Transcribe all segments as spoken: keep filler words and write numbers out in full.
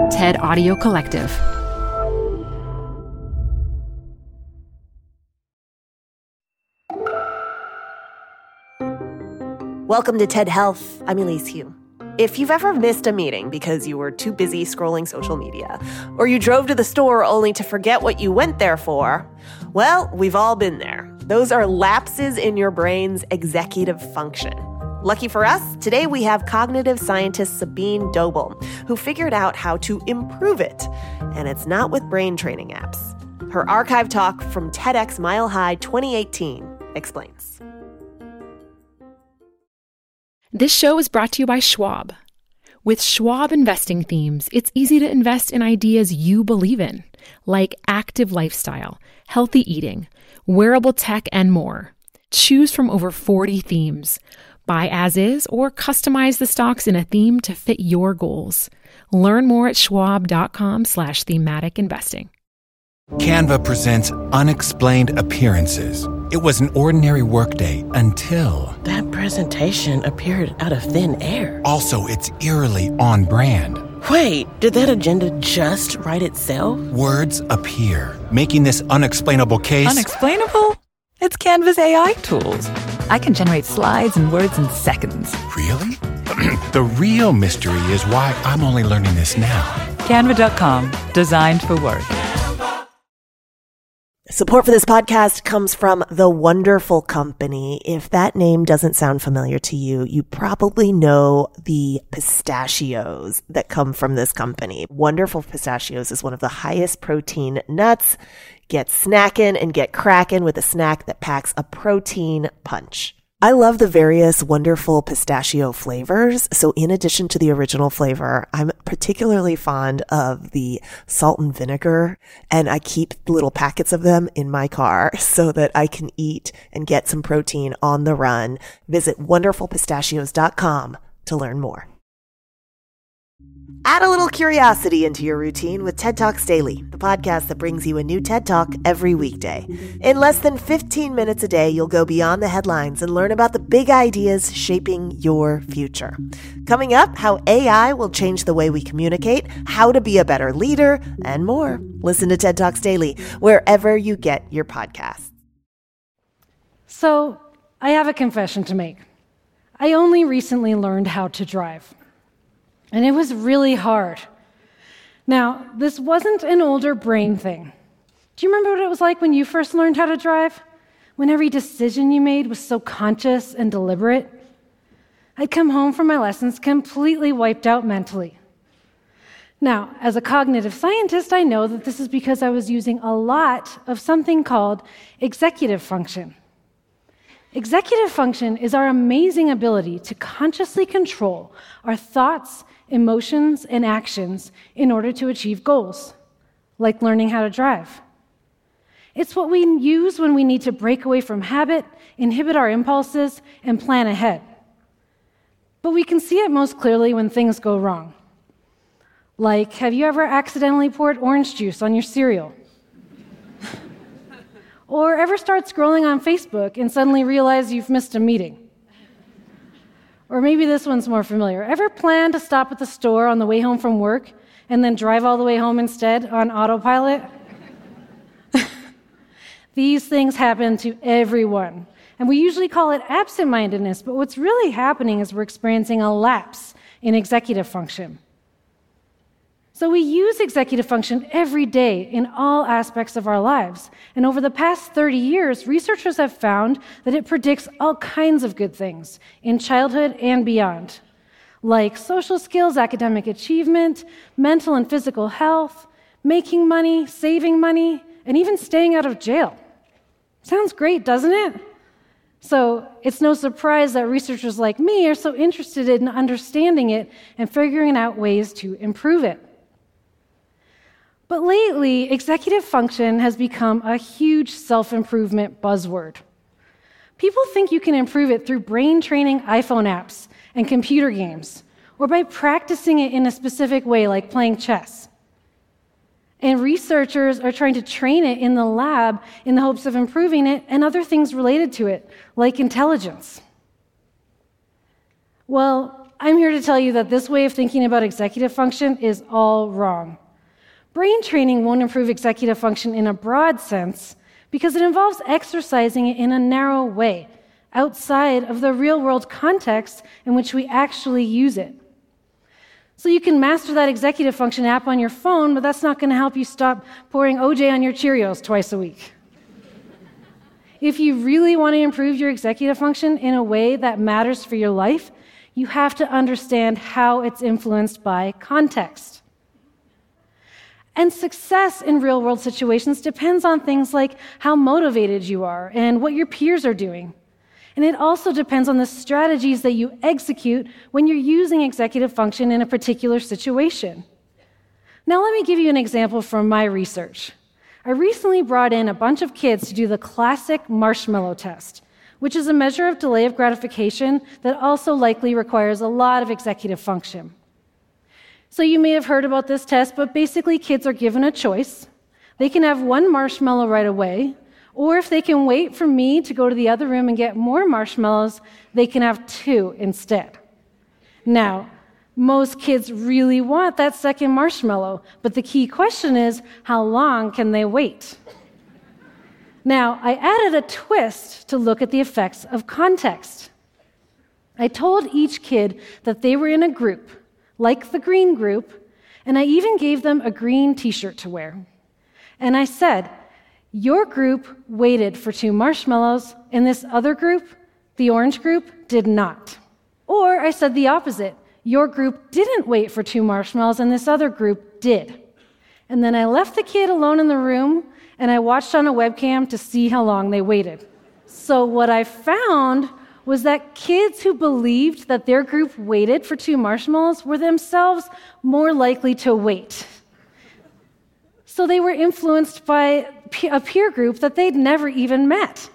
TED Audio Collective. Welcome to TED Health. I'm Elise Hu. If you've ever missed a meeting because you were too busy scrolling social media, or you drove to the store only to forget what you went there for, well, we've all been there. Those are lapses in your brain's executive function. Lucky for us, today we have cognitive scientist Sabine Doble, who figured out how to improve it. And it's not with brain training apps. Her archive talk from TEDx Mile High twenty eighteen explains. This show is brought to you by Schwab. With Schwab investing themes, it's easy to invest in ideas you believe in, like active lifestyle, healthy eating, wearable tech, and more. Choose from over forty themes. Buy as is or customize the stocks in a theme to fit your goals. Learn more at schwab.com slash thematic investing. Canva presents Unexplained Appearances. It was an ordinary workday until... That presentation appeared out of thin air. Also, it's eerily on brand. Wait, did that agenda just write itself? Words appear, making this unexplainable case... Unexplainable? It's Canva's A I tools. I can generate slides and words in seconds. Really? The real mystery is why I'm only learning this now. Canva dot com, designed for work. Support for this podcast comes from The Wonderful Company. If that name doesn't sound familiar to you, you probably know the pistachios that come from this company. Wonderful Pistachios is one of the highest protein nuts. Get snackin' and get crackin' with a snack that packs a protein punch. I love the various wonderful pistachio flavors. So in addition to the original flavor, I'm particularly fond of the salt and vinegar, and I keep little packets of them in my car so that I can eat and get some protein on the run. Visit wonderful pistachios dot com to learn more. Add a little curiosity into your routine with TED Talks Daily, the podcast that brings you a new TED Talk every weekday. In less than fifteen minutes a day, you'll go beyond the headlines and learn about the big ideas shaping your future. Coming up, how A I will change the way we communicate, how to be a better leader, and more. Listen to TED Talks Daily wherever you get your podcasts. So, I have a confession to make. I only recently learned how to drive. And it was really hard. Now, this wasn't an older brain thing. Do you remember what it was like when you first learned how to drive? When every decision you made was so conscious and deliberate? I'd come home from my lessons completely wiped out mentally. Now, as a cognitive scientist, I know that this is because I was using a lot of something called executive function. Executive function is our amazing ability to consciously control our thoughts, emotions, and actions in order to achieve goals, like learning how to drive. It's what we use when we need to break away from habit, inhibit our impulses, and plan ahead. But we can see it most clearly when things go wrong. Like, have you ever accidentally poured orange juice on your cereal? Or ever start scrolling on Facebook and suddenly realize you've missed a meeting? Or maybe this one's more familiar. Ever plan to stop at the store on the way home from work and then drive all the way home instead on autopilot? These things happen to everyone. And we usually call it absent-mindedness, but what's really happening is we're experiencing a lapse in executive function. So we use executive function every day in all aspects of our lives. And over the past thirty years, researchers have found that it predicts all kinds of good things in childhood and beyond, like social skills, academic achievement, mental and physical health, making money, saving money, and even staying out of jail. Sounds great, doesn't it? So it's no surprise that researchers like me are so interested in understanding it and figuring out ways to improve it. But lately, executive function has become a huge self-improvement buzzword. People think you can improve it through brain-training iPhone apps and computer games, or by practicing it in a specific way, like playing chess. And researchers are trying to train it in the lab in the hopes of improving it and other things related to it, like intelligence. Well, I'm here to tell you that this way of thinking about executive function is all wrong. Brain training won't improve executive function in a broad sense because it involves exercising it in a narrow way, outside of the real-world context in which we actually use it. So you can master that executive function app on your phone, but that's not going to help you stop pouring O J on your Cheerios twice a week. If you really want to improve your executive function in a way that matters for your life, you have to understand how it's influenced by context. And success in real-world situations depends on things like how motivated you are and what your peers are doing. And it also depends on the strategies that you execute when you're using executive function in a particular situation. Now, let me give you an example from my research. I recently brought in a bunch of kids to do the classic marshmallow test, which is a measure of delay of gratification that also likely requires a lot of executive function. So you may have heard about this test, but basically kids are given a choice. They can have one marshmallow right away, or if they can wait for me to go to the other room and get more marshmallows, they can have two instead. Now, most kids really want that second marshmallow, but the key question is, how long can they wait? Now, I added a twist to look at the effects of context. I told each kid that they were in a group, like the green group, and I even gave them a green t-shirt to wear. And I said, your group waited for two marshmallows, and this other group, the orange group, did not. Or I said the opposite. Your group didn't wait for two marshmallows, and this other group did. And then I left the kid alone in the room, and I watched on a webcam to see how long they waited. So what I found was that kids who believed that their group waited for two marshmallows were themselves more likely to wait. So they were influenced by a peer group that they'd never even met.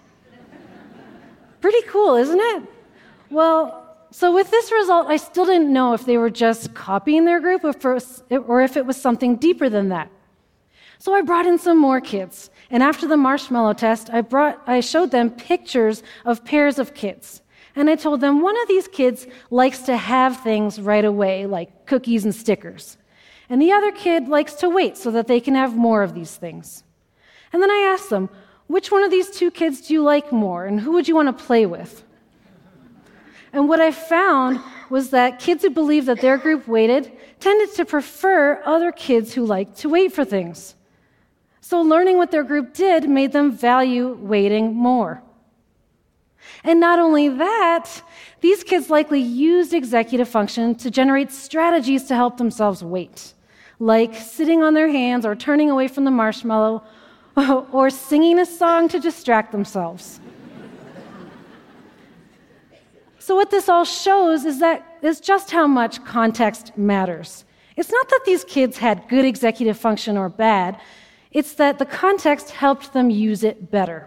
Pretty cool, isn't it? Well, so with this result, I still didn't know if they were just copying their group or if it was something deeper than that. So I brought in some more kids, and after the marshmallow test, I, brought, I showed them pictures of pairs of kids. And I told them one of these kids likes to have things right away, like cookies and stickers. And the other kid likes to wait so that they can have more of these things. And then I asked them, which one of these two kids do you like more, and who would you want to play with? And what I found was that kids who believed that their group waited tended to prefer other kids who liked to wait for things. So learning what their group did made them value waiting more. And not only that, these kids likely used executive function to generate strategies to help themselves wait, like sitting on their hands or turning away from the marshmallow or singing a song to distract themselves. So what this all shows is that is just how much context matters. It's not that these kids had good executive function or bad, it's that the context helped them use it better.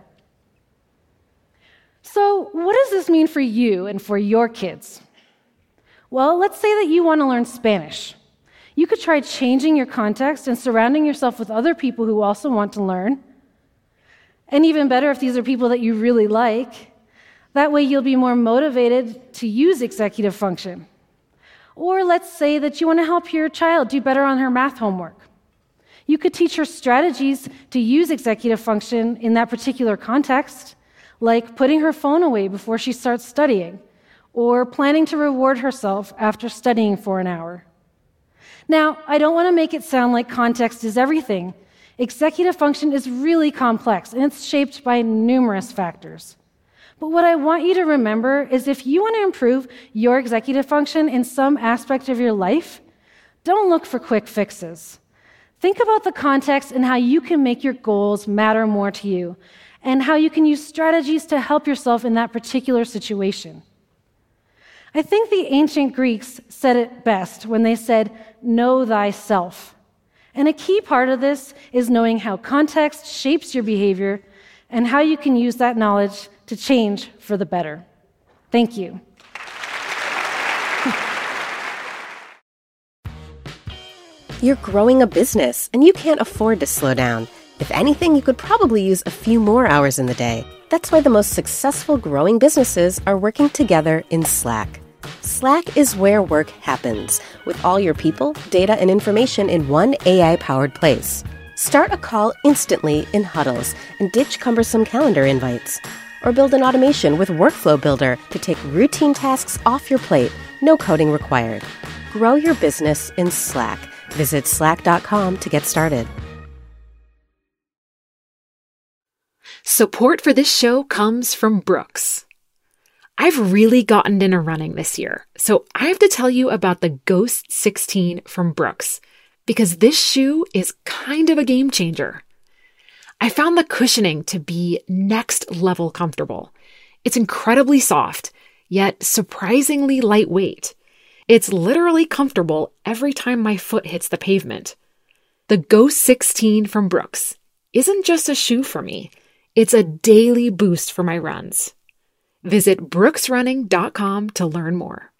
So what does this mean for you and for your kids? Well, let's say that you want to learn Spanish. You could try changing your context and surrounding yourself with other people who also want to learn. And even better if these are people that you really like. That way you'll be more motivated to use executive function. Or let's say that you want to help your child do better on her math homework. You could teach her strategies to use executive function in that particular context, like putting her phone away before she starts studying, or planning to reward herself after studying for an hour. Now, I don't want to make it sound like context is everything. Executive function is really complex, and it's shaped by numerous factors. But what I want you to remember is if you want to improve your executive function in some aspect of your life, don't look for quick fixes. Think about the context and how you can make your goals matter more to you, and how you can use strategies to help yourself in that particular situation. I think the ancient Greeks said it best when they said, "Know thyself." And a key part of this is knowing how context shapes your behavior and how you can use that knowledge to change for the better. Thank you. You're growing a business, and you can't afford to slow down. If anything, you could probably use a few more hours in the day. That's why the most successful growing businesses are working together in Slack. Slack is where work happens, with all your people, data, and information in one A I-powered place. Start a call instantly in huddles and ditch cumbersome calendar invites. Or build an automation with Workflow Builder to take routine tasks off your plate, no coding required. Grow your business in Slack. Visit slack dot com to get started. Support for this show comes from Brooks. I've really gotten into running this year, so I have to tell you about the Ghost sixteen from Brooks, because this shoe is kind of a game changer. I found the cushioning to be next level comfortable. It's incredibly soft, yet surprisingly lightweight. It's literally comfortable every time my foot hits the pavement. The Ghost sixteen from Brooks isn't just a shoe for me, it's a daily boost for my runs. Visit brooks running dot com to learn more.